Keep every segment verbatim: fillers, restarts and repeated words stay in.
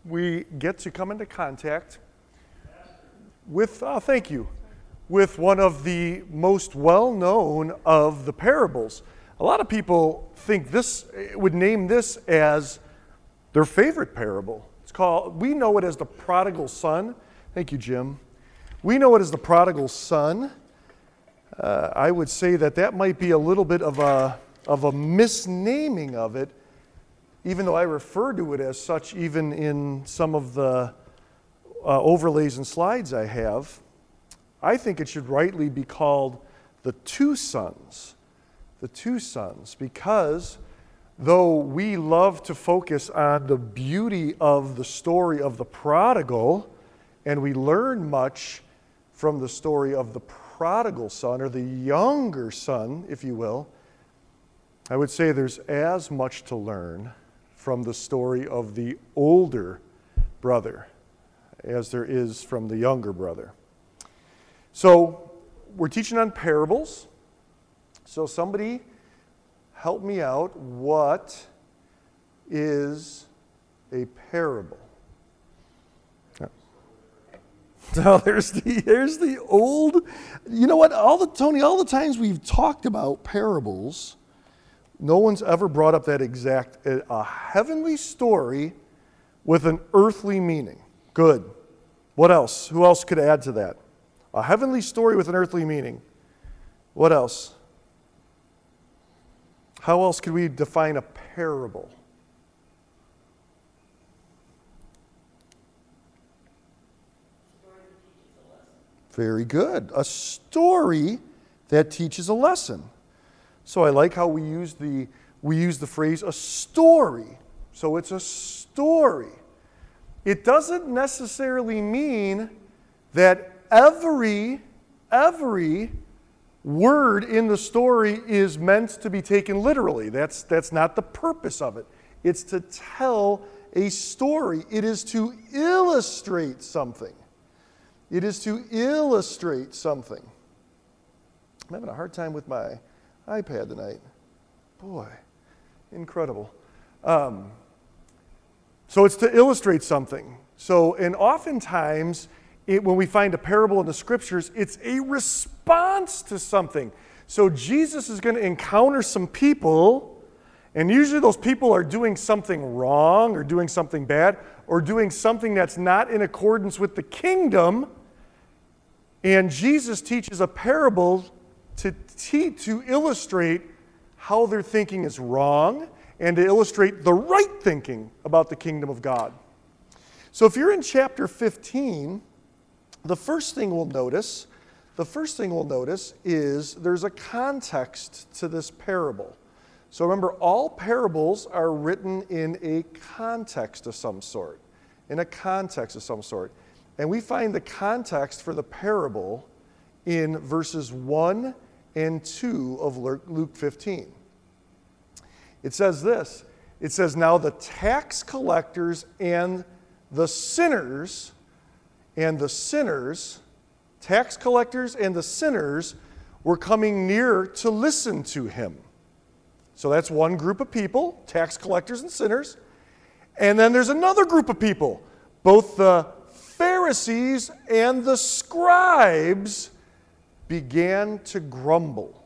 we get to come into contact with, uh, thank you, with one of the most well-known of the parables. A lot of people think this, would name this as their favorite parable. It's called, we know it as the prodigal son. Thank you, Jim. We know it as the prodigal son. Uh, I would say that that might be a little bit of a, of a misnaming of it, even though I refer to it as such even in some of the uh, overlays and slides I have. I think it should rightly be called the two sons. The two sons, because though we love to focus on the beauty of the story of the prodigal, and we learn much from the story of the prodigal son, or the younger son, if you will, I would say there's as much to learn from the story of the older brother as there is from the younger brother. So we're teaching on parables. So somebody help me out. What is a parable? So there's the there's the old, you know what, all the Tony, all the times we've talked about parables, no one's ever brought up that exact, a heavenly story with an earthly meaning. Good. What else? Who else could add to that? A heavenly story with an earthly meaning. What else? How else could we define a parable? Very good. A story that teaches a lesson. So I like how we use the we use the phrase a story. So it's a story. It doesn't necessarily mean that every every word in the story is meant to be taken literally. That's that's not the purpose of it. It's to tell a story. It is to illustrate something. It is to illustrate something. I'm having a hard time with my iPad tonight. Boy, incredible. Um, so it's to illustrate something. So, and oftentimes, it, when we find a parable in the scriptures, it's a response to something. So Jesus is going to encounter some people, and usually those people are doing something wrong or doing something bad or doing something that's not in accordance with the kingdom. And Jesus teaches a parable to, te- to illustrate how their thinking is wrong and to illustrate the right thinking about the kingdom of God. So if you're in chapter fifteen, the first thing we'll notice, the first thing we'll notice is there's a context to this parable. So remember, all parables are written in a context of some sort, in a context of some sort. And we find the context for the parable in verses one and two of Luke fifteen. It says this, it says, now the tax collectors and the sinners, and the sinners, tax collectors and the sinners were coming near to listen to him. So that's one group of people, tax collectors and sinners. And then there's another group of people, both the Pharisees and the scribes began to grumble,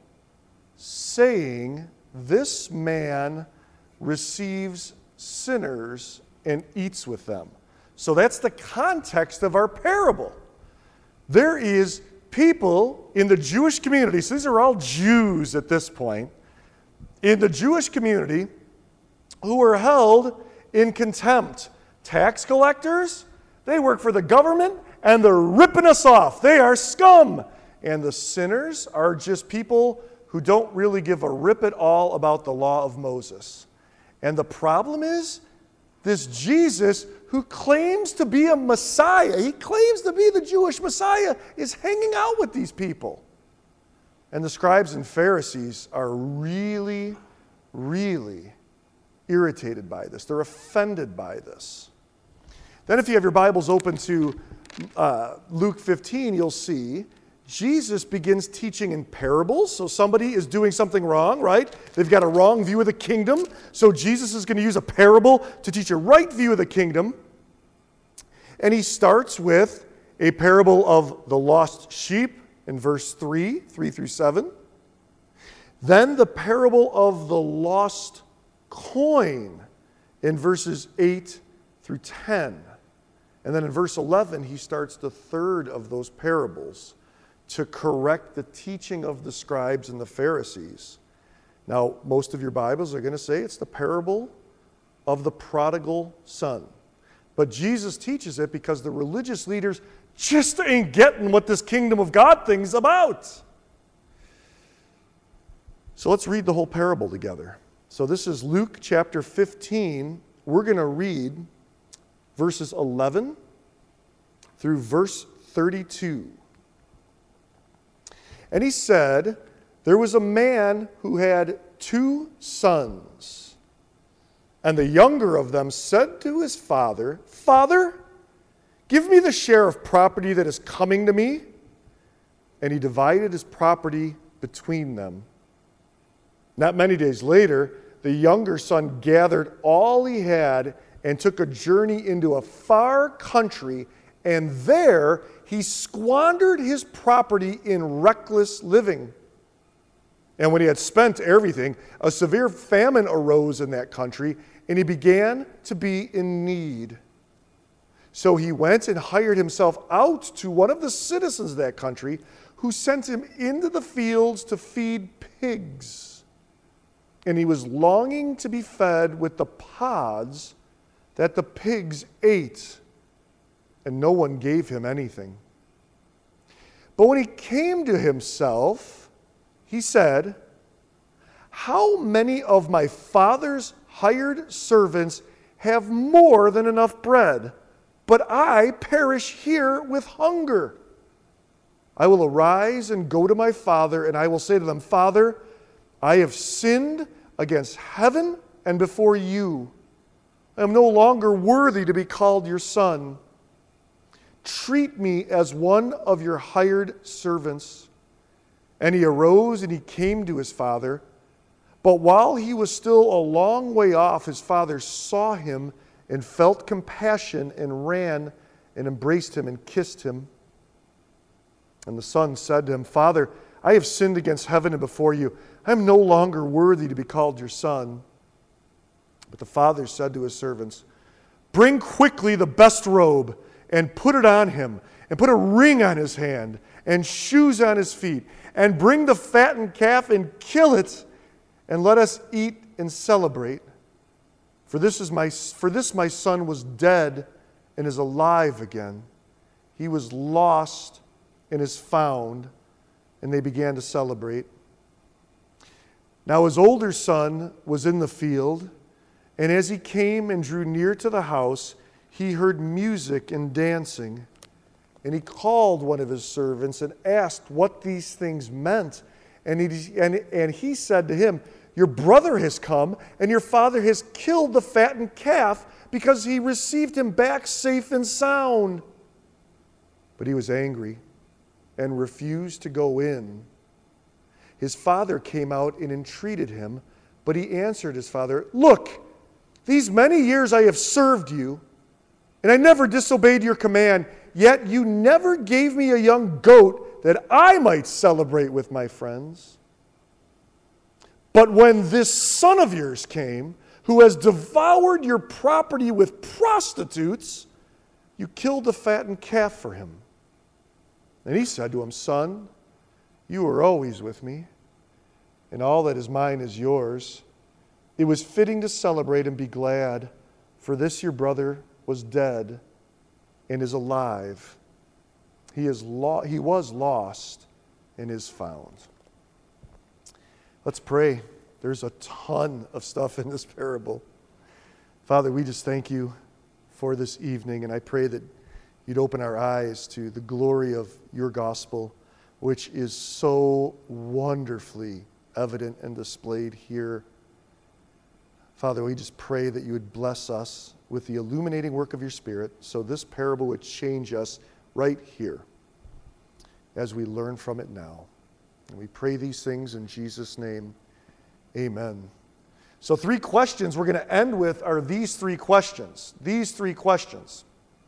saying, this man receives sinners and eats with them. So that's the context of our parable. There is people in the Jewish community, so these are all Jews at this point, in the Jewish community who are held in contempt. Tax collectors, they work for the government and they're ripping us off. They are scum. And the sinners are just people who don't really give a rip at all about the law of Moses. And the problem is, this Jesus, who claims to be a Messiah, he claims to be the Jewish Messiah, is hanging out with these people. And the scribes and Pharisees are really, really irritated by this. They're offended by this. Then if you have your Bibles open to uh, Luke fifteen, you'll see Jesus begins teaching in parables. So somebody is doing something wrong, right? They've got a wrong view of the kingdom. So Jesus is going to use a parable to teach a right view of the kingdom. And he starts with a parable of the lost sheep in verse three, three through seven. Then the parable of the lost coin in verses eight through ten. And then in verse eleven, he starts the third of those parables to correct the teaching of the scribes and the Pharisees. Now, most of your Bibles are going to say it's the parable of the prodigal son. But Jesus teaches it because the religious leaders just ain't getting what this kingdom of God thing's about. So let's read the whole parable together. So this is Luke chapter fifteen. We're going to read verses eleven through verse thirty-two. And he said, there was a man who had two sons. And the younger of them said to his father, Father, give me the share of property that is coming to me. And he divided his property between them. Not many days later, the younger son gathered all he had and took a journey into a far country, and there he squandered his property in reckless living. And when he had spent everything, a severe famine arose in that country, and he began to be in need. So he went and hired himself out to one of the citizens of that country, who sent him into the fields to feed pigs. And he was longing to be fed with the pods that the pigs ate, and no one gave him anything. But when he came to himself, he said, how many of my father's hired servants have more than enough bread, but I perish here with hunger? I will arise and go to my father, and I will say to them, Father, I have sinned against heaven and before you. I am no longer worthy to be called your son. Treat me as one of your hired servants. And he arose and he came to his father. But while he was still a long way off, his father saw him and felt compassion and ran and embraced him and kissed him. And the son said to him, Father, I have sinned against heaven and before you. I am no longer worthy to be called your son. But the father said to his servants, bring quickly the best robe and put it on him, and put a ring on his hand and shoes on his feet, and bring the fattened calf and kill it, and let us eat and celebrate. For this is my for this my son was dead and is alive again. He was lost and is found. And they began to celebrate. Now his older son was in the field, and as he came and drew near to the house, he heard music and dancing. And he called one of his servants and asked what these things meant. And he, and, and he said to him, your brother has come, and your father has killed the fattened calf because he received him back safe and sound. But he was angry and refused to go in. His father came out and entreated him, but he answered his father, look, these many years I have served you, and I never disobeyed your command, yet you never gave me a young goat that I might celebrate with my friends. But when this son of yours came, who has devoured your property with prostitutes, you killed the fattened calf for him. And he said to him, son, you are always with me, and all that is mine is yours. It was fitting to celebrate and be glad, for this your brother was dead and is alive. He, is lo- he was lost and is found. Let's pray. There's a ton of stuff in this parable. Father, we just thank you for this evening, and I pray that you'd open our eyes to the glory of your gospel, which is so wonderfully evident and displayed here. Father, we just pray that you would bless us with the illuminating work of your Spirit, so this parable would change us right here as we learn from it now. And we pray these things in Jesus' name. Amen. So three questions we're going to end with are these three questions. These three questions.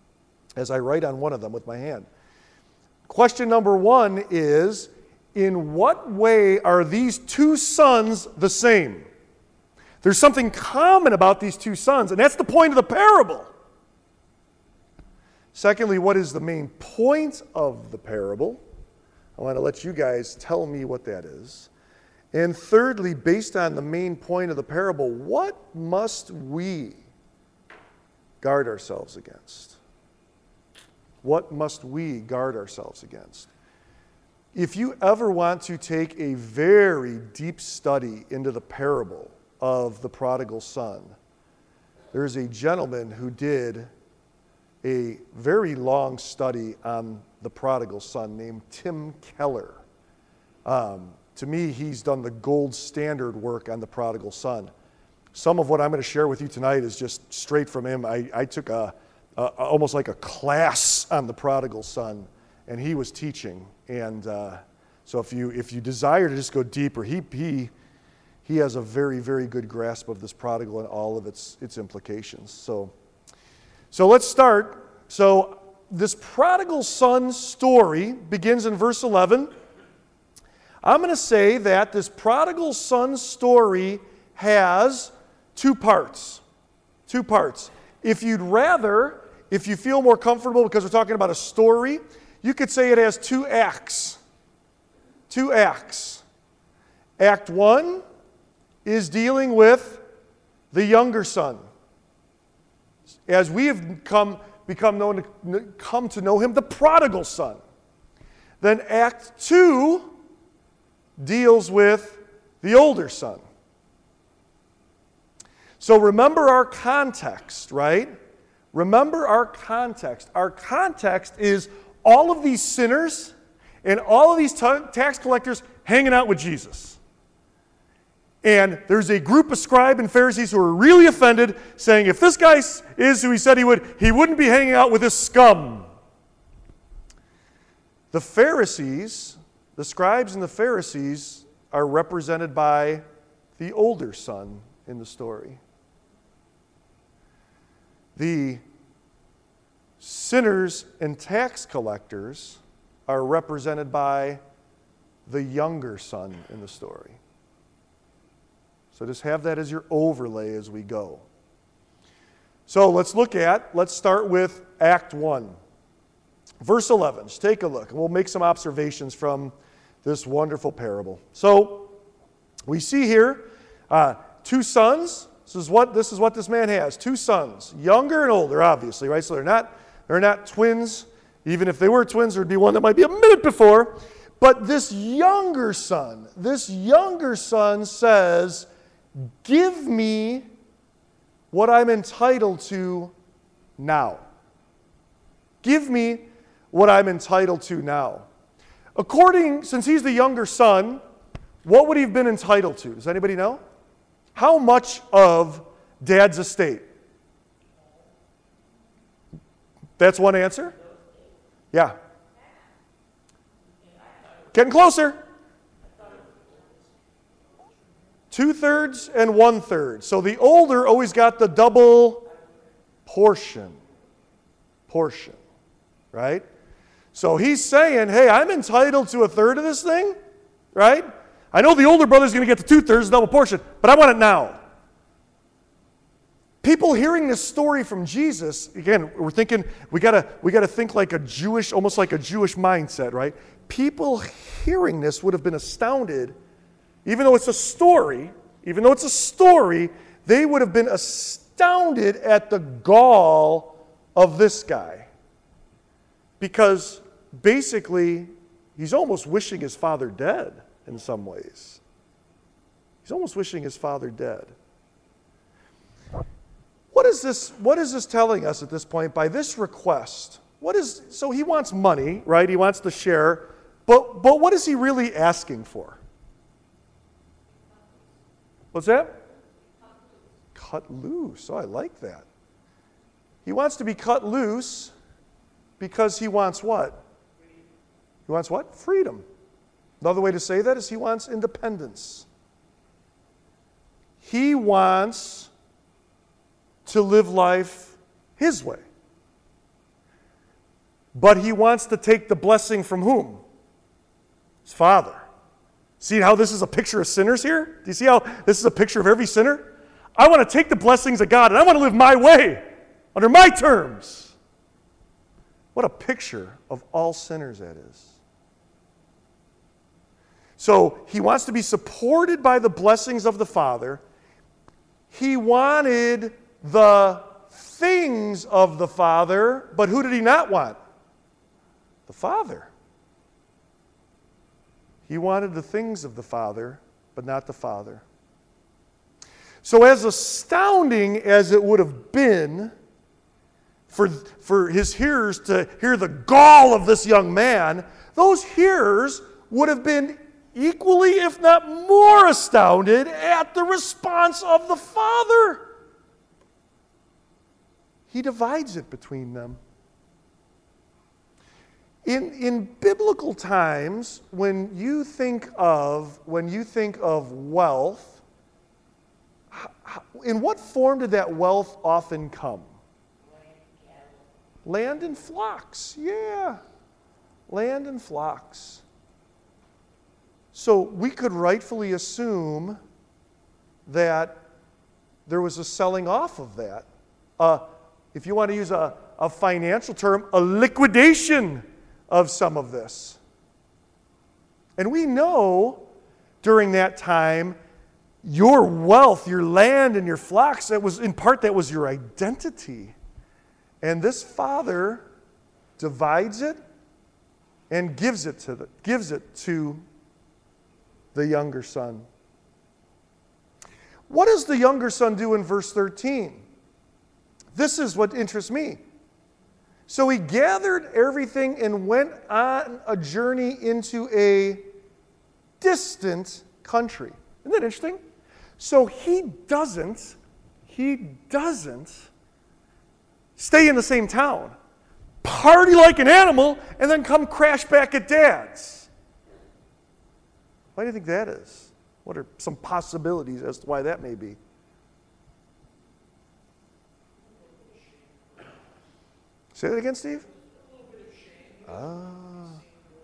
as I write on one of them with my hand. Question number one is, in what way are these two sons the same? There's something common about these two sons, and that's the point of the parable. Secondly, what is the main point of the parable? I want to let you guys tell me what that is. And thirdly, based on the main point of the parable, what must we guard ourselves against? What must we guard ourselves against? If you ever want to take a very deep study into the parable of the prodigal son, there's a gentleman who did a very long study on the prodigal son named Tim Keller. Um, to me, he's done the gold standard work on the prodigal son. Some of what I'm going to share with you tonight is just straight from him. I, I took a, a almost like a class on the prodigal son, and he was teaching. And uh, so if you if you desire to just go deeper, he he he has a very, very good grasp of this prodigal and all of its its implications. So so let's start. So this prodigal son story begins in verse eleven. I'm going to say that this prodigal son story has two parts. Two parts. If you'd rather, if you feel more comfortable because we're talking about a story, you could say it has two acts. Two acts. Act one is dealing with the younger son. As we have come, become known to, come to know him, the prodigal son. Then Act two deals with the older son. So remember our context, right? Remember our context. Our context is all of these sinners and all of these ta- tax collectors hanging out with Jesus. And there's a group of scribes and Pharisees who are really offended, saying if this guy is who he said he would, he wouldn't be hanging out with this scum. The Pharisees, the scribes and the Pharisees, are represented by the older son in the story. The sinners and tax collectors are represented by the younger son in the story. So just have that as your overlay as we go. So let's look at, let's start with Act one. Verse eleven, just take a look, and we'll make some observations from this wonderful parable. So we see here uh, two sons. This is what this is what this man has. Two sons, younger and older, obviously, right? So they're not they're not twins. Even if they were twins, there'd be one that might be a minute before. But this younger son, this younger son says, "Give me what I'm entitled to now. Give me what I'm entitled to now." According, since he's the younger son, what would he have been entitled to? Does anybody know? How much of Dad's estate? That's one answer? Yeah. Getting closer. Two-thirds and one-third. So the older always got the double portion. Portion. Right? So he's saying, hey, I'm entitled to a third of this thing, right? I know the older brother's going to get the two-thirds, double portion, but I want it now. People hearing this story from Jesus, again, we're thinking, we gotta we gotta think like a Jewish, almost like a Jewish mindset, right? People hearing this would have been astounded, even though it's a story, even though it's a story, they would have been astounded at the gall of this guy. Because basically, he's almost wishing his father dead in some ways. He's almost wishing his father dead. What is this, what is this telling us at this point by this request? What is, so he wants money, right? He wants to share, but, but what is he really asking for? What's that? Cut loose. Oh, I like that. He wants to be cut loose because he wants what? He wants what? Freedom. Another way to say that is he wants independence. He wants to live life his way. but he wants to take the blessing from whom? His father. See how this is a picture of sinners here? Do you see how this is a picture of every sinner? I want to take the blessings of God and I want to live my way, under my terms. What a picture of all sinners that is. So he wants to be supported by the blessings of the Father. He wanted the things of the Father, but who did he not want? The Father. He wanted the things of the Father, but not the Father. So as astounding as it would have been for, for his hearers to hear the gall of this young man, those hearers would have been equally, if not more, astounded at the response of the Father. He divides it between them. In, in biblical times, when you think of when you think of wealth, how, in what form did that wealth often come? Land and flocks, yeah. Land and flocks. So we could rightfully assume that there was a selling off of that. Uh, if you want to use a, a financial term, a liquidation of some of this. And we know during that time, your wealth, your land and your flocks, that was in part that was your identity. And this father divides it and gives it to the, gives it to the younger son. What does the younger son do in verse thirteen? This is what interests me. So he gathered everything and went on a journey into a distant country. Isn't that interesting? So he doesn't, he doesn't stay in the same town, party like an animal, and then come crash back at Dad's. Why do you think that is? What are some possibilities as to why that may be? Say that again, Steve? Ah.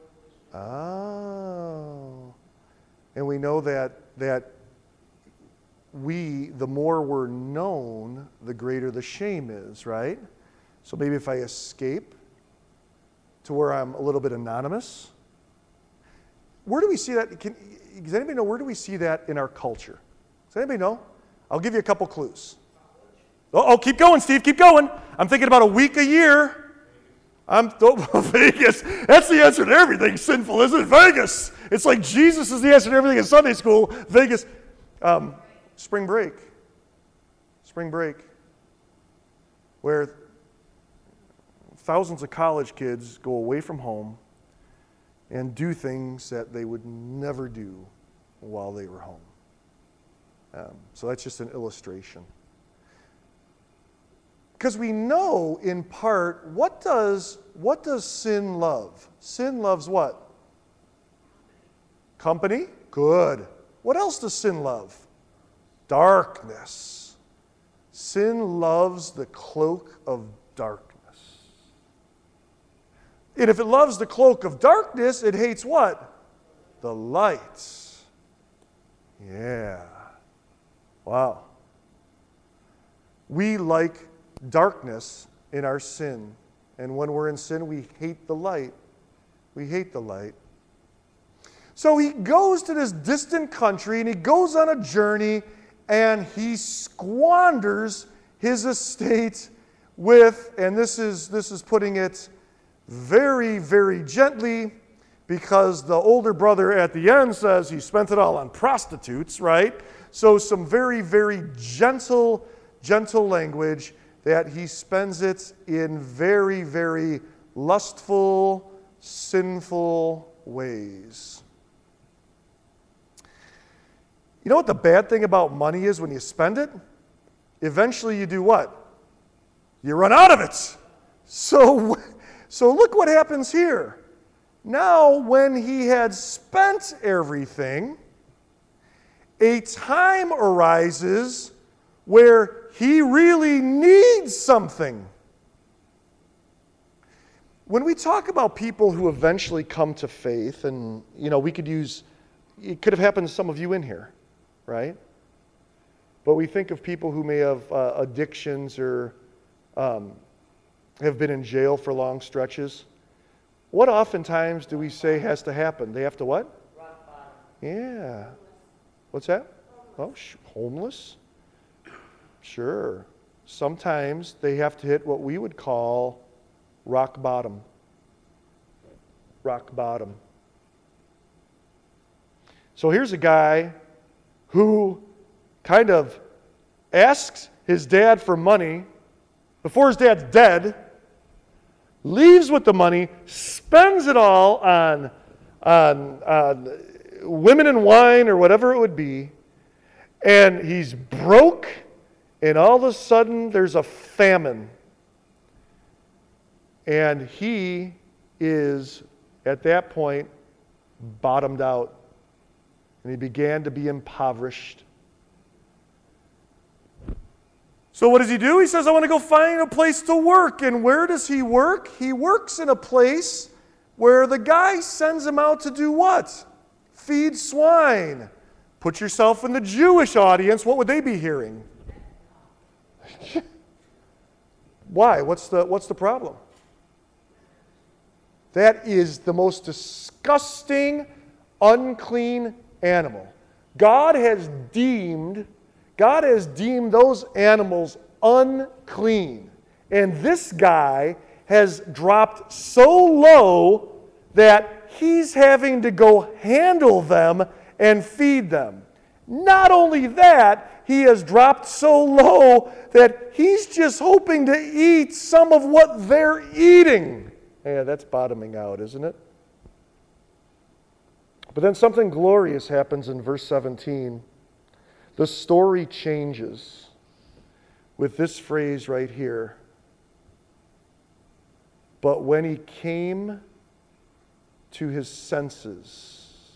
Oh. And we know that that we, the more we're known, the greater the shame is, right? So maybe if I escape to where I'm a little bit anonymous. Where do we see that? Can, does anybody know where do we see that in our culture? Does anybody know? I'll give you a couple clues. Oh, oh, keep going, Steve, keep going. I'm thinking about a week a year. I'm oh, Vegas. That's the answer to everything sinful, isn't it? Vegas. It's like Jesus is the answer to everything in Sunday school. Vegas. Um, spring break. Spring break. Where thousands of college kids go away from home and do things that they would never do while they were home. Um, so that's just an illustration. Because we know, in part, what does, what does sin love? Sin loves what? Company? Good. What else does sin love? Darkness. Sin loves the cloak of darkness. And if it loves the cloak of darkness, it hates what? The light. Yeah. Wow. We like darkness in our sin. And when we're in sin, we hate the light. We hate the light. So he goes to this distant country and he goes on a journey and he squanders his estate with, and this is this is putting it very, very gently, because the older brother at the end says he spent it all on prostitutes, right? So some very, very gentle, gentle language that he spends it in very, very lustful, sinful ways. You know what the bad thing about money is when you spend it? Eventually you do what? You run out of it. So, so look what happens here. Now, when he had spent everything, a time arises where he really needs something. when we talk about people who eventually come to faith, and, you know, we could use, it could have happened to some of you in here, right? But we think of people who may have uh, addictions or um, have been in jail for long stretches. What oftentimes do we say has to happen? They have to what? Rock bottom. Yeah. What's that? Oh, sh- homeless? Sure. Sometimes they have to hit what we would call rock bottom. Rock bottom. So here's a guy who kind of asks his dad for money before his dad's dead, leaves with the money, spends it all on, on, on women and wine or whatever it would be, and he's broke, and all of a sudden there's a famine. And he is, at that point, bottomed out. And he began to be impoverished. So what does he do? He says, I want to go find a place to work. And where does he work? He works in a place where the guy sends him out to do what? Feed swine. Put yourself in the Jewish audience. What would they be hearing? Why? What's the, what's the problem? That is the most disgusting, unclean animal. God has deemed, God has deemed those animals unclean. And this guy has dropped so low that he's having to go handle them and feed them. Not only that, he has dropped so low that he's just hoping to eat some of what they're eating. Yeah, that's bottoming out, isn't it? But then something glorious happens in verse seventeen. The story changes with this phrase right here. But when he came to his senses.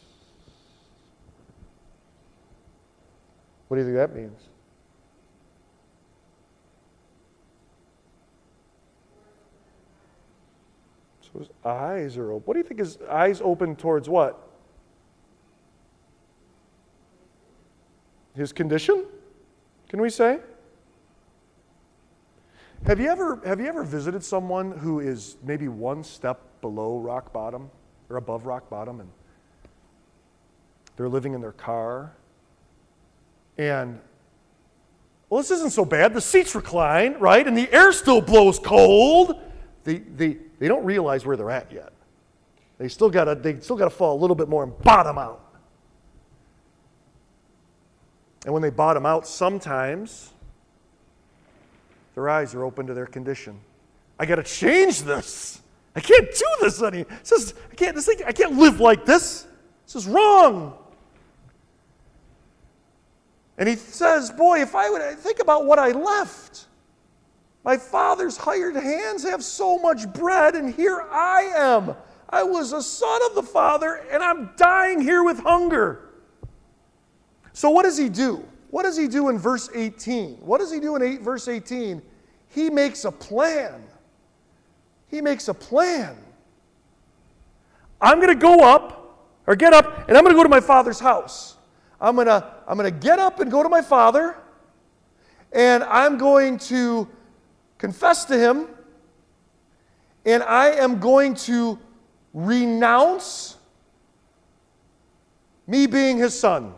What do you think that means? So his eyes are open. What do you think his eyes open towards what? His condition? Can we say? Have you ever have you ever visited someone who is maybe one step below rock bottom or above rock bottom, and they're living in their car? And, well, this isn't so bad. The seats recline, right? And the air still blows cold. They, they, they don't realize where they're at yet. They still gotta, they still gotta fall a little bit more and bottom out. And when they bottom out, sometimes their eyes are open to their condition. I gotta change this. I can't do this anymore. This is, I can't, this thing, I can't live like this. This is wrong. And he says, boy, if I would think about what I left, my father's hired hands have so much bread, and here I am. I was a son of the father, and I'm dying here with hunger. So what does he do? What does he do in verse eighteen? What does he do in eight, verse eighteen? He makes a plan. He makes a plan. I'm going to go up, or get up, and I'm going to go to my father's house. I'm going to I'm going to get up and go to my father, and I'm going to confess to him, and I am going to renounce me being his son.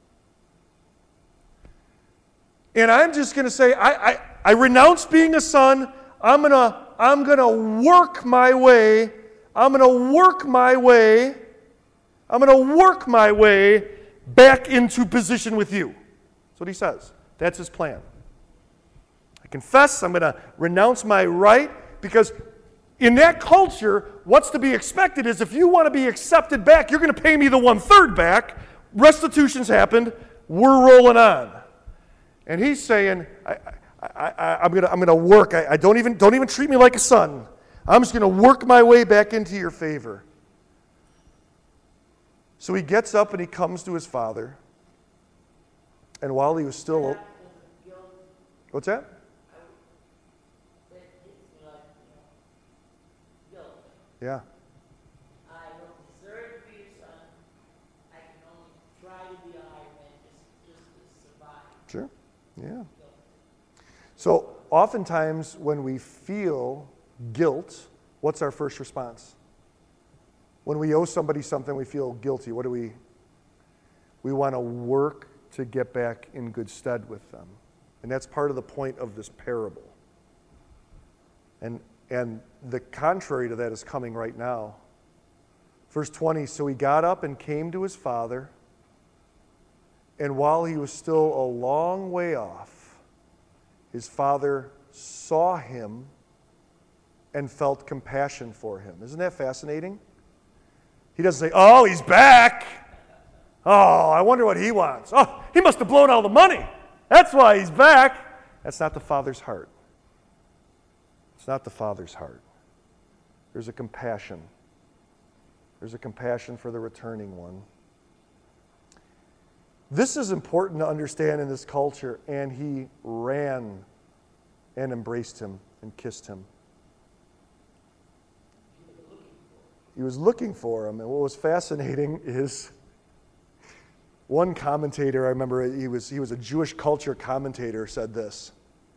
And I'm just going to say, I, I, I renounce being a son. I'm going to I'm going to work my way. I'm going to work my way. I'm going to work my way back into position with you. That's what he says. That's his plan. I confess, I'm going to renounce my right, because in that culture, what's to be expected is if you want to be accepted back, you're going to pay me the one-third back. Restitution's happened. We're rolling on. And he's saying, I, I, I, I'm going to I'm going to work. I, I don't even don't even treat me like a son. I'm just going to work my way back into your favor. So he gets up and he comes to his father. And while he was still... What's that? Yeah. I don't deserve to be your son. I can only try to be a hired man just, just to survive. Sure. Yeah. So oftentimes when we feel guilt, what's our first response? When we owe somebody something, we feel guilty. What do we? We want to work to get back in good stead with them. And that's part of the point of this parable. And, and the contrary to that is coming right now. Verse twenty, so he got up and came to his father, and while he was still a long way off, his father saw him and felt compassion for him. Isn't that fascinating? He doesn't say, oh, he's back. Oh, I wonder what he wants. Oh, he must have blown all the money. That's why he's back. That's not the Father's heart. It's not the Father's heart. There's a compassion. There's a compassion for the returning one. This is important to understand in this culture, and he ran and embraced him and kissed him. He was looking for him, and what was fascinating is one commentator, I remember he was, he was a Jewish culture commentator, said this: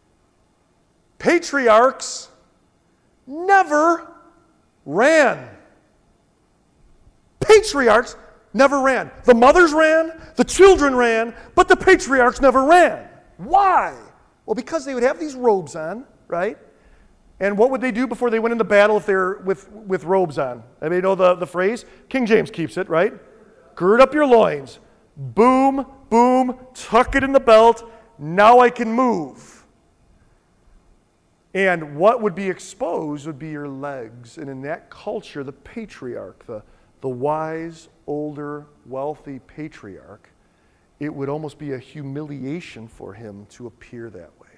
patriarchs never ran. Patriarchs never ran. The mothers ran, the children ran, but the patriarchs never ran. Why? Well, because they would have these robes on, right? And what would they do before they went into battle if they're with, with robes on? Anybody know the, the phrase? King James keeps it, right? Gird up your loins. Boom, boom, tuck it in the belt. Now I can move. And what would be exposed would be your legs. And in that culture, the patriarch, the, the wise, older, wealthy patriarch, it would almost be a humiliation for him to appear that way.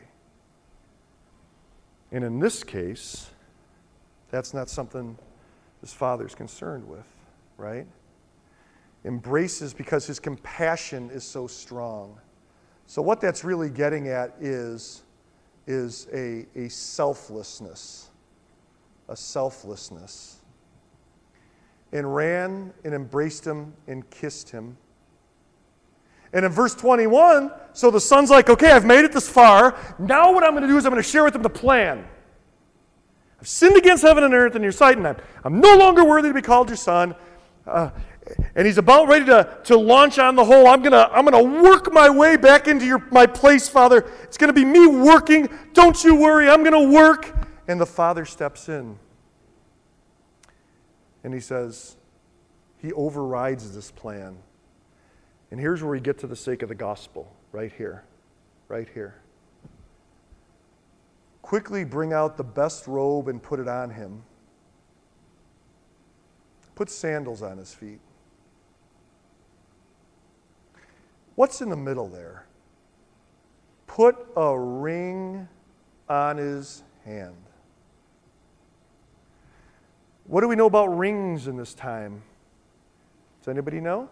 And in this case, that's not something his father's concerned with, right? Embraces because his compassion is so strong. So what that's really getting at is, is a, a selflessness, a selflessness. And ran and embraced him and kissed him. And in verse twenty-one, so the son's like, okay, I've made it this far. Now what I'm going to do is I'm going to share with them the plan. I've sinned against heaven and earth in your sight, and I'm, I'm no longer worthy to be called your son. Uh, and he's about ready to, to launch on the whole, I'm going to I'm going to work my way back into your my place, Father. It's going to be me working. Don't you worry, I'm going to work. And the father steps in. And he says, he overrides this plan. And here's where we get to the sake of the gospel, right here, right here. Quickly bring out the best robe and put it on him. Put sandals on his feet. What's in the middle there? Put a ring on his hand. What do we know about rings in this time? Does anybody know?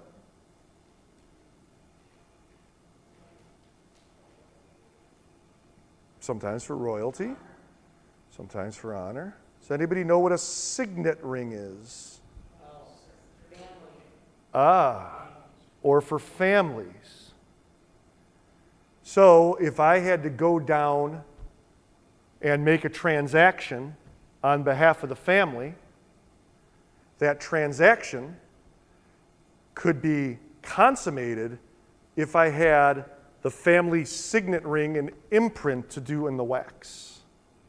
Sometimes for royalty, sometimes for honor. Does anybody know what a signet ring is? Ah, or for families. So if I had to go down and make a transaction on behalf of the family, that transaction could be consummated if I had the family signet ring and imprint to do in the wax.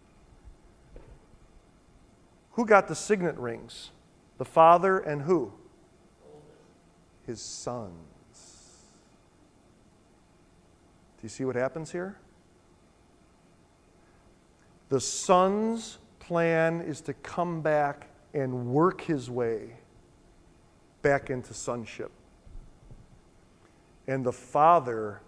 Who got the signet rings? The father and who? His sons. Do you see what happens here? The son's plan is to come back and work his way back into sonship. And the father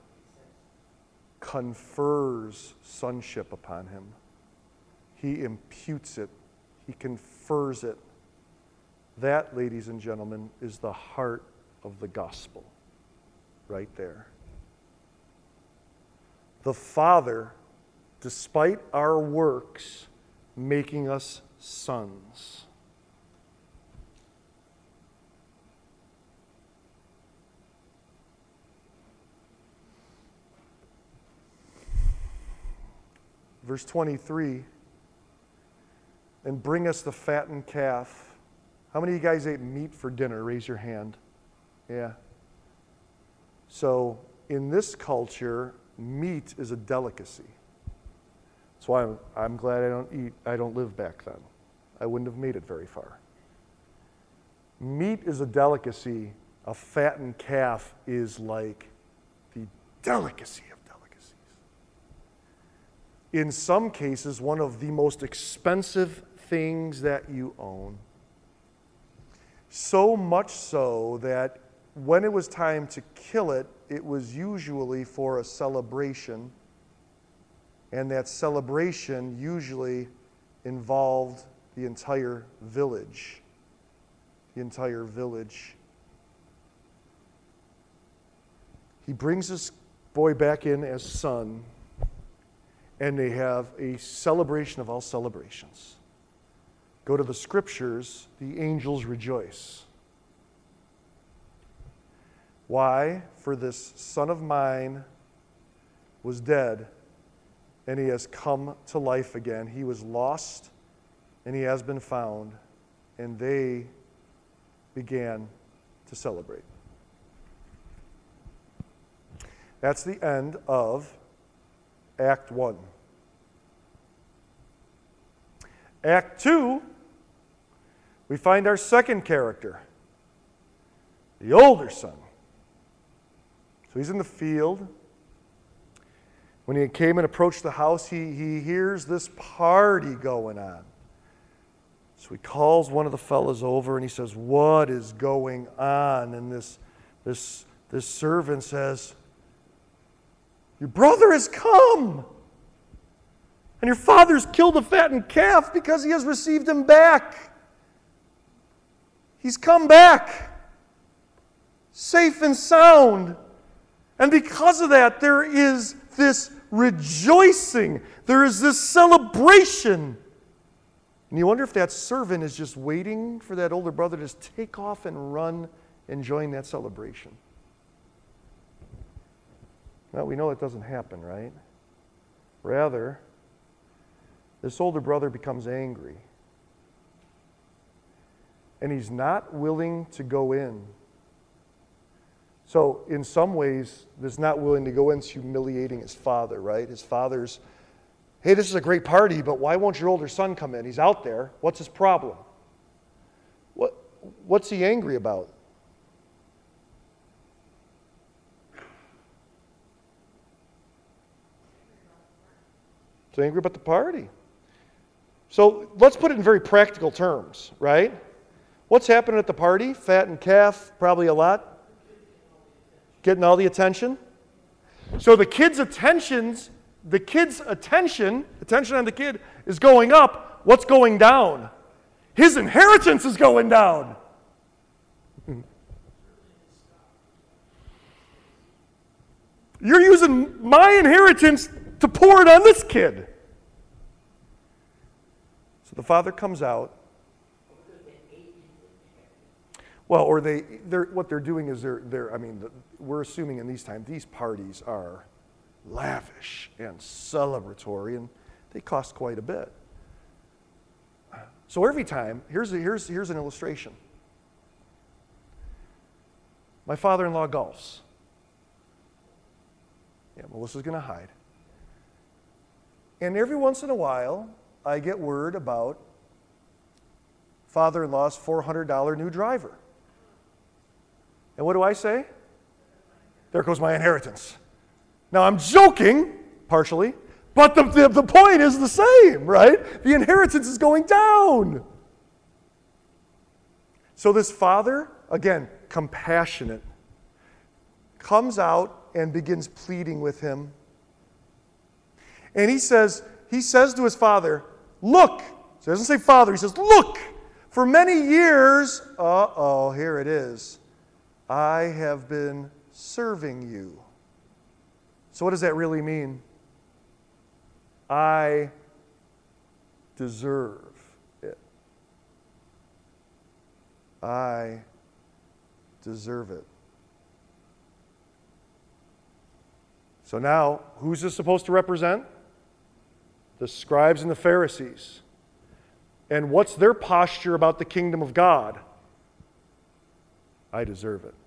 confers sonship upon him. He imputes it. He confers it. That, ladies and gentlemen, is the heart of the gospel. Right there. The Father, despite our works, making us sons. verse twenty-three, and bring us the fattened calf. How many of you guys ate meat for dinner? Raise your hand. Yeah. So in this culture, meat is a delicacy. That's why I'm, I'm glad I don't eat, I don't live back then. I wouldn't have made it very far. Meat is a delicacy. A fattened calf is like the delicacy of delicacies. In some cases, one of the most expensive things that you own. So much so that when it was time to kill it, it was usually for a celebration. And that celebration usually involved the entire village. The entire village. He brings this boy back in as son, and they have a celebration of all celebrations. Go to the scriptures, the angels rejoice. Why? For this son of mine was dead, and he has come to life again. He was lost, and he has been found, and they began to celebrate. That's the end of Act one. Act two, we find our second character, the older son. So he's in the field. When he came and approached the house, he, he hears this party going on. So he calls one of the fellas over and he says, "What is going on?" And this, this, this servant says, "Your brother has come, and your father's killed a fattened calf because he has received him back. He's come back, safe and sound. And because of that, there is this rejoicing. There is this celebration." And you wonder if that servant is just waiting for that older brother to just take off and run, enjoying that celebration. Well, we know it doesn't happen, right? Rather, this older brother becomes angry. And he's not willing to go in. So, in some ways, this not willing to go in is humiliating his father, right? His father's, "Hey, this is a great party, but why won't your older son come in? He's out there. What's his problem?" What, what's he angry about? He's angry about the party. So let's put it in very practical terms, right? What's happening at the party? Fattened calf, probably a lot. Getting all the attention. So the kid's attentions, the kid's attention, attention on the kid is going up. What's going down? His inheritance is going down. You're using my inheritance to pour it on this kid. So the father comes out. Well, or they, they're, what they're doing is they're, they're I mean, the, we're assuming in these times, these parties are lavish and celebratory, and they cost quite a bit. So every time, here's, a, here's, here's an illustration. My father-in-law golfs. Yeah, Melissa's going to hide. And every once in a while, I get word about father-in-law's four hundred dollars new driver. And what do I say? There goes my inheritance. Now, I'm joking, partially, but the, the, the point is the same, right? The inheritance is going down. So this father, again, compassionate, comes out and begins pleading with him. And he says, he says to his father, "Look," he doesn't say father, he says, "Look, for many years," uh-oh, here it is, "I have been serving you." So what does that really mean? I deserve it. I deserve it. So now, who's this supposed to represent? the scribes and the Pharisees. And what's their posture about the kingdom of God? I deserve it.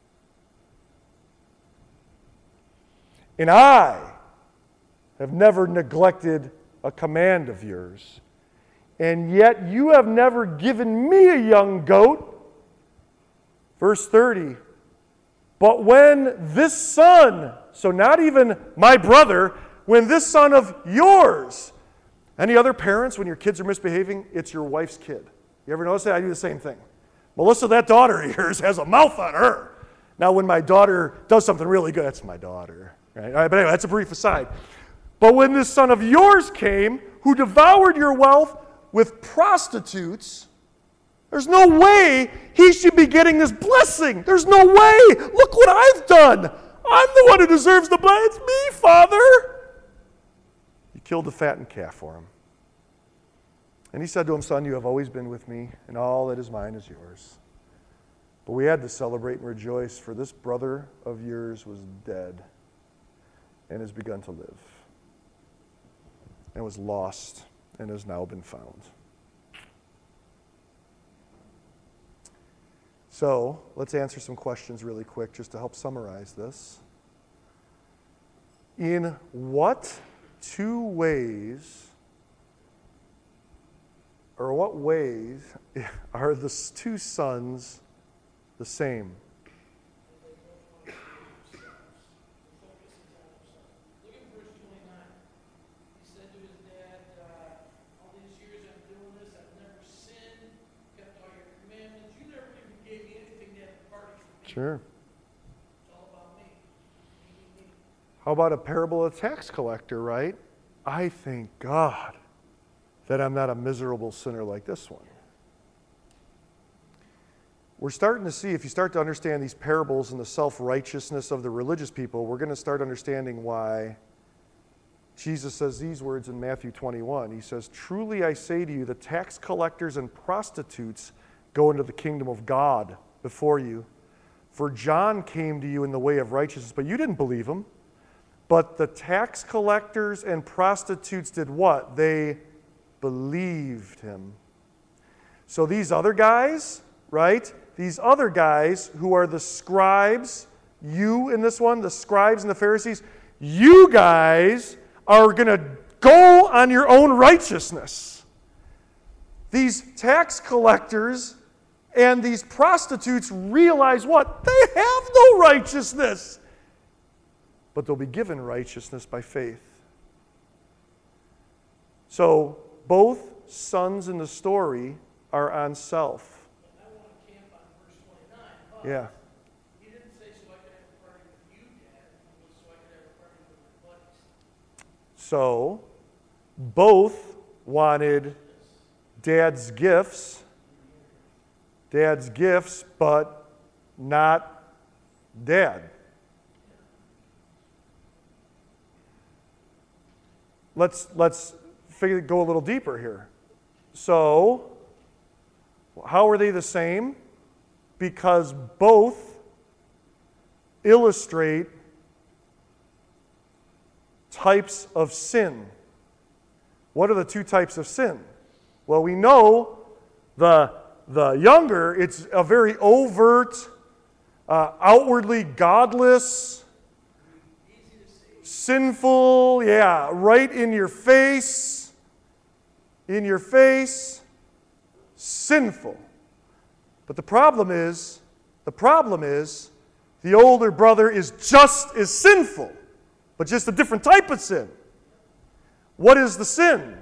And I have never neglected a command of yours, and yet you have never given me a young goat. Verse thirty, but when this son, so not even my brother, when this son of yours, any other parents, when your kids are misbehaving, it's your wife's kid. You ever notice that? I do the same thing. Melissa, that daughter of yours has a mouth on her. Now, when my daughter does something really good, that's my daughter. Right? All right, but anyway, that's a brief aside. But when this son of yours came, who devoured your wealth with prostitutes, there's no way he should be getting this blessing. There's no way. Look what I've done. I'm the one who deserves the blessing. It's me, Father. You killed the fattened calf for him. And he said to him, son, you have always been with me, and all that is mine is yours. But we had to celebrate and rejoice, for this brother of yours was dead and has begun to live, and was lost and has now been found. So let's answer some questions really quick just to help summarize this. In what two ways, or what ways are the two sons the same? Sure. It's all about me. Me, me, me. How about a parable of the tax collector, right? I thank God that I'm not a miserable sinner like this one. We're starting to see, if you start to understand these parables and the self-righteousness of the religious people, we're going to start understanding why Jesus says these words in Matthew twenty-one. He says, truly I say to you, the tax collectors and prostitutes go into the kingdom of God before you. For John came to you in the way of righteousness, but you didn't believe him. But the tax collectors and prostitutes did what? They believed him. So these other guys, right? These other guys who are the scribes, you in this one, the scribes and the Pharisees, you guys are going to go on your own righteousness. These tax collectors and these prostitutes realize what? They have no righteousness. But they'll be given righteousness by faith. So both sons in the story are on self. I want to camp on verse twenty-nine. But Yeah. he didn't say so I could have a party with you, Dad. It was so I could have a party with my buddies. So both wanted Dad's gifts. Dad's gifts, but not Dad. Let's let's figure, go a little deeper here. So, how are they the same? Because both illustrate types of sin. What are the two types of sin? Well, we know the The younger, it's a very overt, uh, outwardly godless, sinful, yeah, right in your face, in your face, sinful. But the problem is, the problem is, the older brother is just as sinful, but just a different type of sin. What is the sin?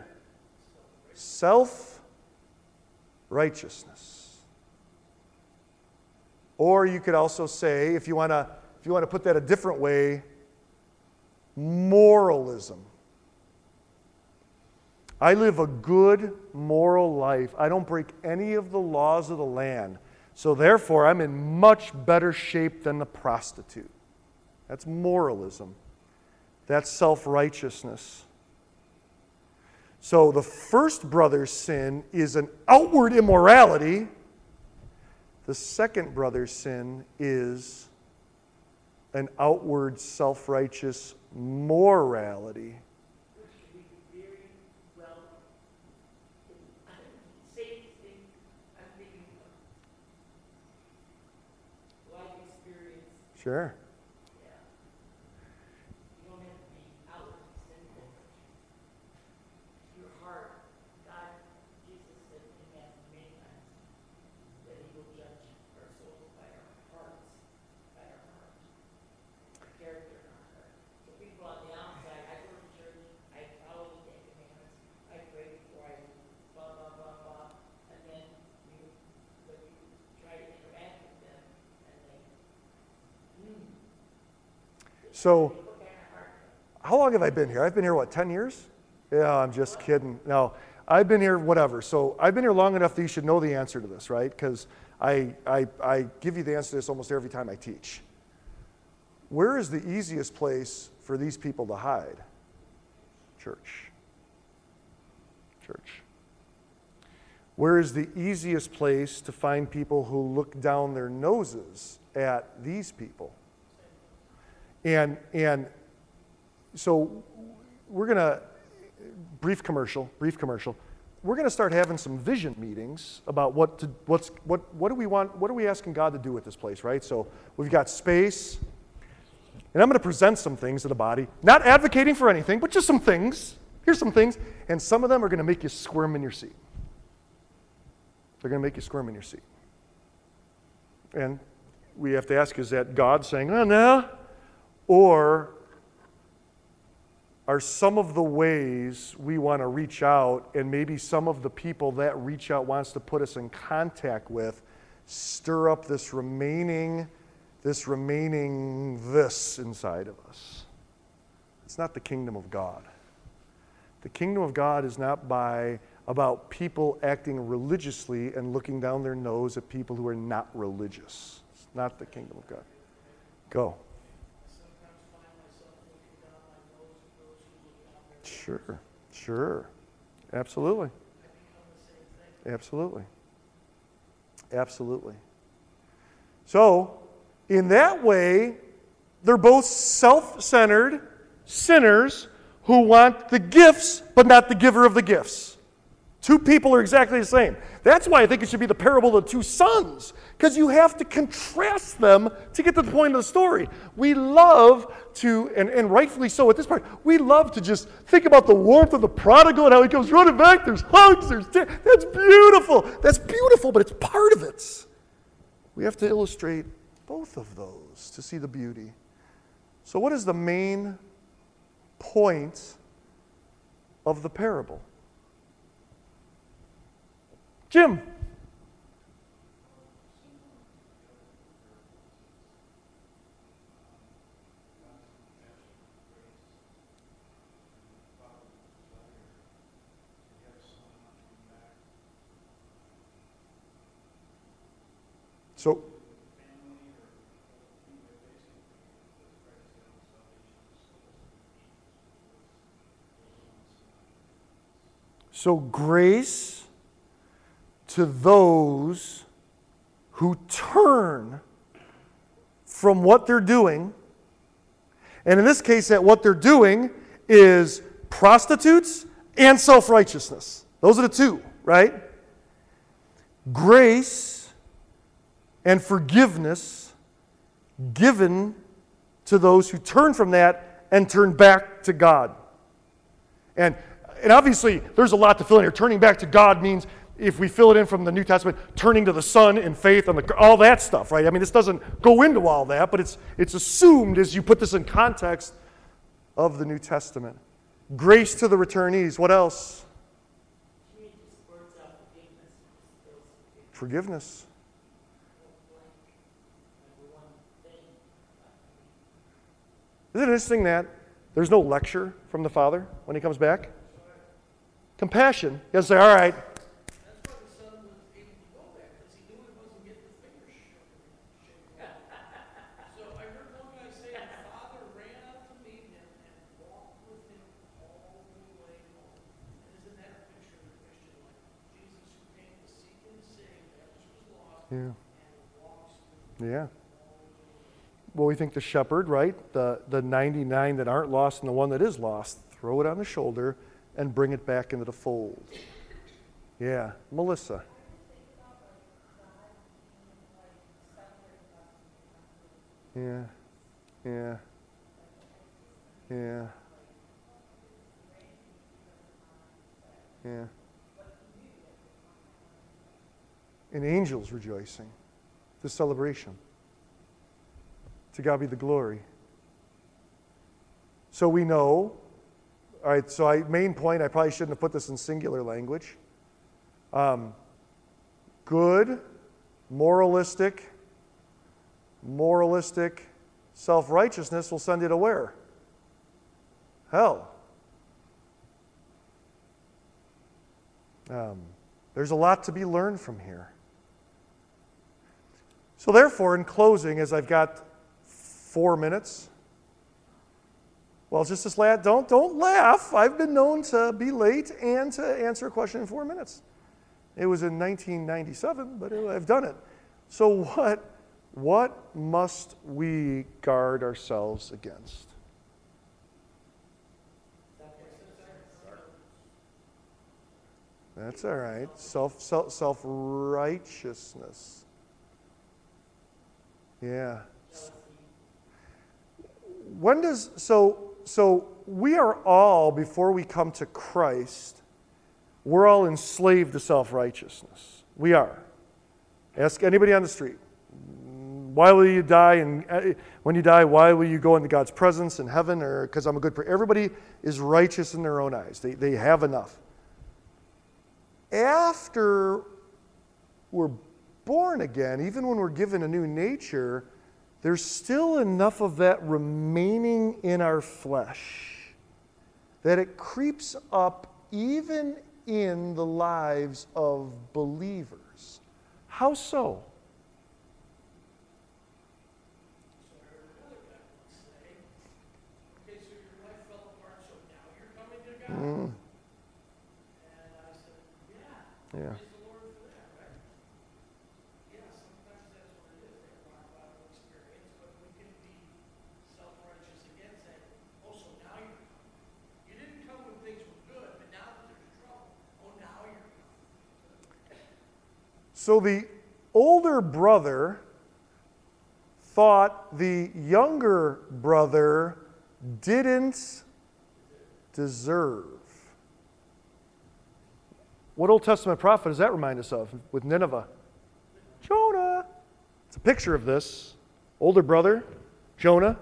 Self-righteousness. Or you could also say, if you want to, if you want to put that a different way, moralism. I live a good moral life. I don't break any of the laws of the land. So therefore, I'm in much better shape than the prostitute. That's moralism. That's self-righteousness. So the first brother's sin is an outward immorality. The second brother's sin is an outward self-righteous morality. Sure. Yeah. You don't have to be outwardly sinful, but your heart, God, Jesus said in Matthew many times that he will judge our souls by our hearts, by our heart, our character in our heart. So people on the outside, I go to church, I follow the Ten Commandments, I pray before I blah, blah, blah, blah, and then you, but you try to interact with them, and they, hmm. So, how long have I been here? I've been here, what, ten years? Yeah, I'm just kidding. No, I've been here, whatever. So, I've been here long enough that you should know the answer to this, right? Because I, I, I give you the answer to this almost every time I teach. Where is the easiest place for these people to hide? Church. Church. Where is the easiest place to find people who look down their noses at these people? And, and so we're going to, brief commercial, brief commercial. We're going to start having some vision meetings about what to, what's, what, what do we want, what are we asking God to do with this place, right? So we've got space, and I'm going to present some things to the body, not advocating for anything, but just some things. Here's some things, and some of them are going to make you squirm in your seat. They're going to make you squirm in your seat. And we have to ask, is that God saying, oh, no? Or are some of the ways we want to reach out, and maybe some of the people that reach out wants to put us in contact with, stir up this remaining, this remaining this inside of us? It's not the kingdom of God. The kingdom of God is not by about people acting religiously and looking down their nose at people who are not religious. It's not the kingdom of God. Go. Sure, sure. Absolutely. Absolutely. Absolutely. So, in that way, they're both self-centered sinners who want the gifts, but not the giver of the gifts. Two people are exactly the same. That's why I think it should be the parable of the two sons, because you have to contrast them to get to the point of the story. We love to, and, and rightfully so at this part, we love to just think about the warmth of the prodigal and how he comes running back. There's hugs, there's t- that's beautiful. That's beautiful, but it's part of it. We have to illustrate both of those to see the beauty. So what is the main point of the parable? Jim. So, so grace to those who turn from what they're doing, and in this case, that what they're doing is prostitutes and self-righteousness. Those are the two, right? Grace and forgiveness given to those who turn from that and turn back to God. And, and obviously, there's a lot to fill in here. Turning back to God means, if we fill it in from the New Testament, turning to the Son in faith and the, all that stuff, right? I mean, this doesn't go into all that, but it's it's assumed as you put this in context of the New Testament. Grace to the returnees. What else? Forgiveness. Isn't it interesting that there's no lecture from the Father when he comes back? Compassion. He has to say, all right. Yeah. Yeah. Well, we think the shepherd, right? The the ninety-nine that aren't lost and the one that is lost, throw it on the shoulder and bring it back into the fold. Yeah. Melissa. Yeah. Yeah. Yeah. Yeah. And angels rejoicing. The celebration. To God be the glory. So we know, all right, so I, main point, I probably shouldn't have put this in singular language. Um, good, moralistic, moralistic self-righteousness will send you to where? Hell. Um, there's a lot to be learned from here. So therefore, in closing, as I've got four minutes, well, just this last, don't, don't laugh. I've been known to be late and to answer a question in four minutes. It was in nineteen ninety-seven, but I've done it. So what, what must we guard ourselves against? That's all right. Self, self, self-righteousness. Yeah. When does, so, so we are all, before we come to Christ, we're all enslaved to self-righteousness. We are. Ask anybody on the street. Why will you die? And when you die, why will you go into God's presence in heaven? Or because I'm a good person. Everybody is righteous in their own eyes. They, they have enough. After we're born again, even when we're given a new nature, there's still enough of that remaining in our flesh that it creeps up even in the lives of believers. How so? Mm. Yeah. Praise the Lord for that, right? Yeah, sometimes that's what it is. They want a lot of experience, but we can be self-righteous again, saying, oh, so now you're coming. You didn't come when things were good, but now that there's trouble, oh, now you're coming. So the older brother thought the younger brother didn't deserve. What Old Testament prophet does that remind us of with Nineveh? Jonah. It's a picture of this. Older brother, Jonah.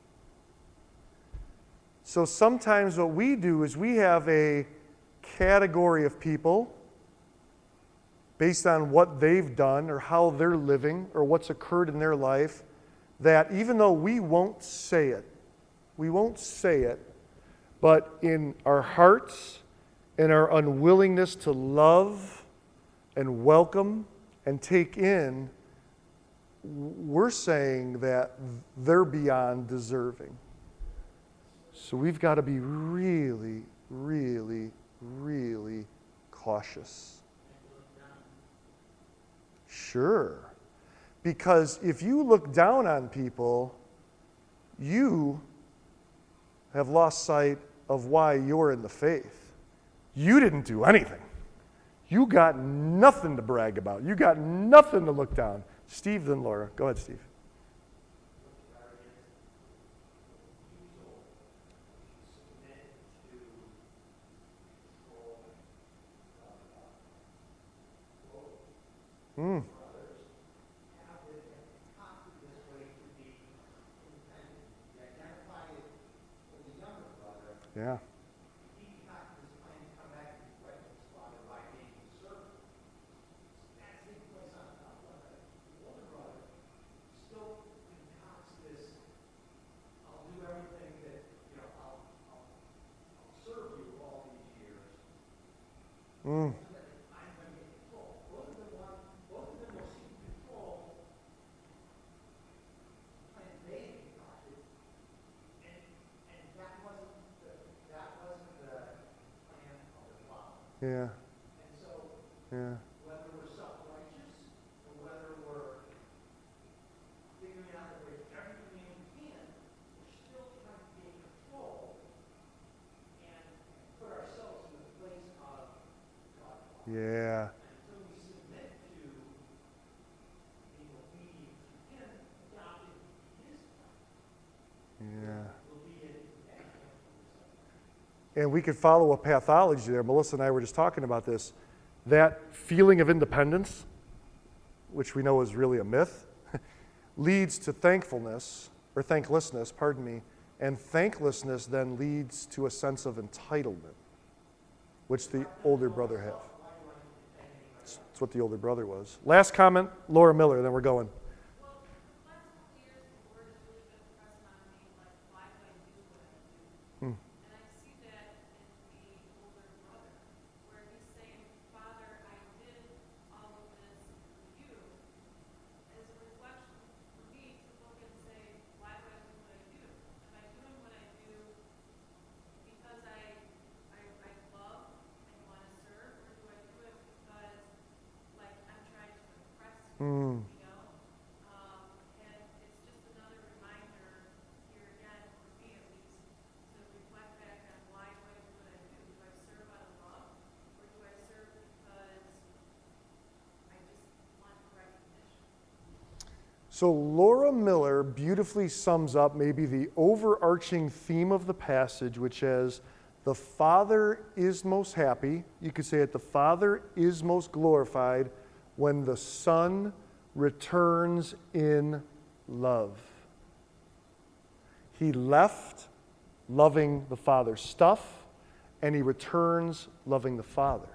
So sometimes what we do is we have a category of people based on what they've done or how they're living or what's occurred in their life that even though we won't say it, we won't say it, but in our hearts, in our unwillingness to love and welcome and take in, we're saying that they're beyond deserving. So we've got to be really, really, really cautious. Sure. Because if you look down on people, you have lost sight of why you're in the faith. You didn't do anything. You got nothing to brag about. You got nothing to look down. Steve, then Laura. Go ahead, Steve. Mm. Yeah. Mm. Yeah. Yeah. Whether we're self-righteous or whether we're figuring out that we're everything we can, we're still trying to gain control and put ourselves in the place of God. Yeah. Until we submit to being obedient to Him, adopted His and we could follow a pathology there. Melissa and I were just talking about this. That feeling of independence, which we know is really a myth, leads to thankfulness, or thanklessness, pardon me, and thanklessness then leads to a sense of entitlement, which the older brother had. That's what the older brother was. Last comment, Laura Miller, then we're going. Well, the last couple of years, the Lord has really been pressing on me, like, why do I do what I do? Hmm. And I see that in the older brother, where he's saying, Father, I did all of this for you, as a reflection for me to look and say, why do I do what I do? Am I doing what I do because I, I, I love and want to serve, or do I do it because, like, I'm trying to impress you? Hmm. You know, um, and it's just another reminder here again, for me at least, to reflect back on why do I do what I do? Do I serve out of love, or do I serve because I just want recognition? So Laura Miller beautifully sums up maybe the overarching theme of the passage, which is the Father is most happy. You could say it, the Father is most glorified when the Son returns in love. He left loving the Father's stuff, and he returns loving the Father.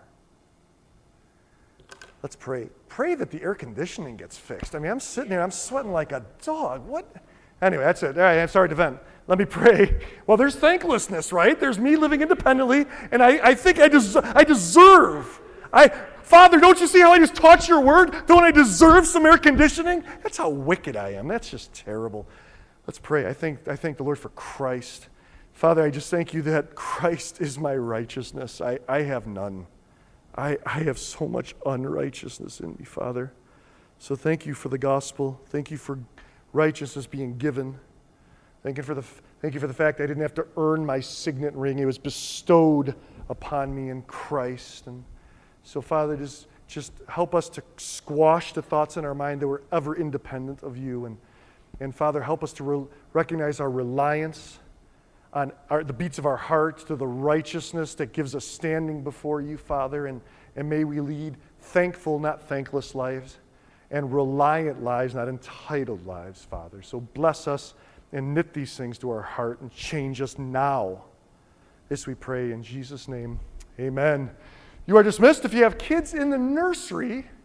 Let's pray. Pray that the air conditioning gets fixed. I mean, I'm sitting here, I'm sweating like a dog. What? Anyway, that's it. All right, I'm sorry to vent. Let me pray. Well, there's thanklessness, right? There's me living independently, and I, I think I, des- I deserve. I, Father, don't you see how I just taught your word? Don't I deserve some air conditioning? That's how wicked I am. That's just terrible. Let's pray. I thank, I thank the Lord for Christ. Father, I just thank you that Christ is my righteousness. I, I have none. I, I have so much unrighteousness in me, Father. So thank you for the gospel. Thank you for righteousness being given. Thank you for the, thank you for the fact that I didn't have to earn my signet ring. It was bestowed upon me in Christ. And so, Father, just, just help us to squash the thoughts in our mind that we're ever independent of you. And, and Father, help us to re- recognize our reliance on our, the beats of our hearts to the righteousness that gives us standing before you, Father. And, and may we lead thankful, not thankless lives, and reliant lives, not entitled lives, Father. So bless us and knit these things to our heart and change us now. This we pray in Jesus' name. Amen. You are dismissed. If you have kids in the nursery,